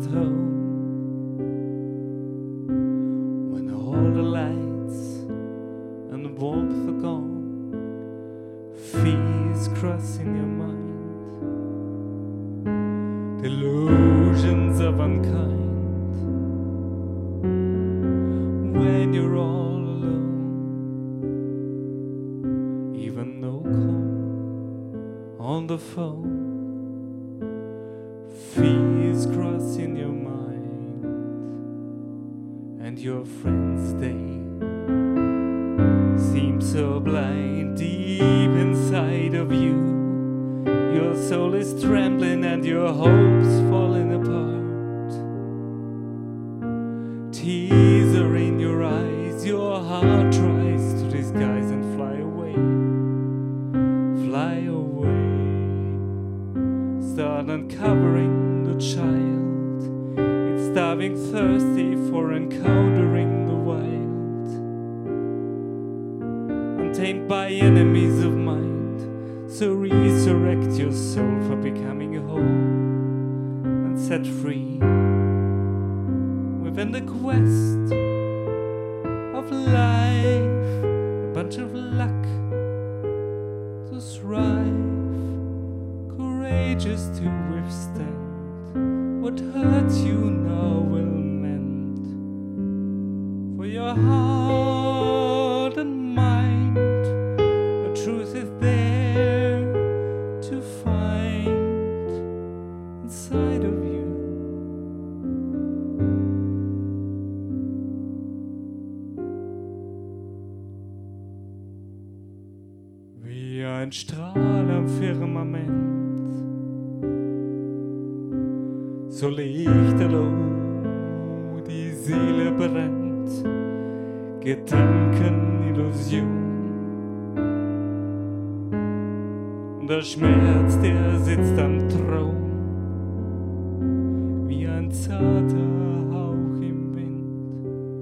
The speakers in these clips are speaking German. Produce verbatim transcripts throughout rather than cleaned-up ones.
home. When all the lights and the warmth are gone, fears crossing your mind, delusions of unkind. When you're all alone, even no call on the phone, fears crossing your mind, and your friends, they seem so blind. Deep inside of you, your soul is trembling and your hopes falling apart. Tears are in your eyes, your heart tries to disguise and fly away, fly away. Start uncovering the child, it's starving, thirsty for encountering the wild. Untamed by enemies of mind, so resurrect your soul for becoming whole and set free within the quest of life, a bunch of luck to thrive, courageous to withstand what hurts you now will mend. For your heart and mind, the truth is there to find inside of you. Wie ein Strahl am Firmament, so lichterloh die Seele brennt, Gedankenillusion. Der Schmerz, der sitzt am Thron, wie ein zarter Hauch im Wind.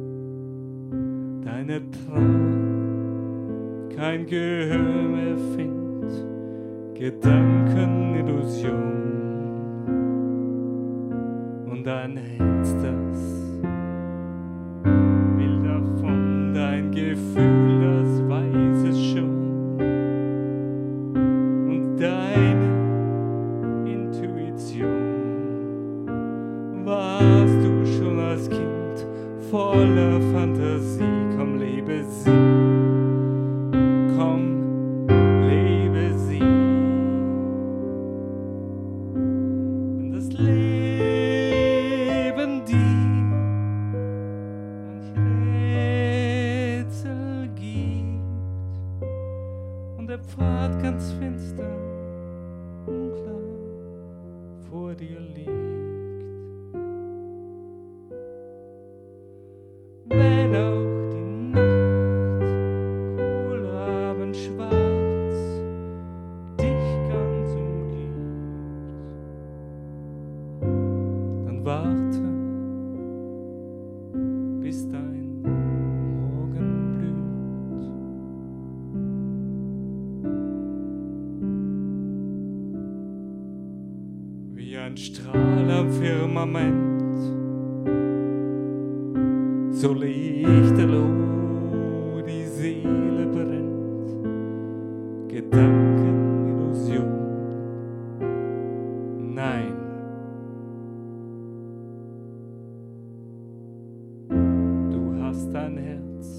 Deine Trauer, kein Gehör mehr findet, Gedankenillusion. Und ein Herz, das will davon, dein Gefühl, das weiß es schon. Und deine Intuition, warst du schon als Kind voller Fantasie. Komm, lebe sie, komm, lebe sie. Wenn das Leben dir manch Rätsel gibt und der Pfad ganz finster, unklar vor dir liegt. Wenn auch die Nacht kohlrabenschwarz dich ganz umgibt, dann warte, bis dein Morgen blüht. Wie ein Strahl am Firmament, so lichterloh die Seele brennt, Gedankenillusion. Nein, du hast ein Herz,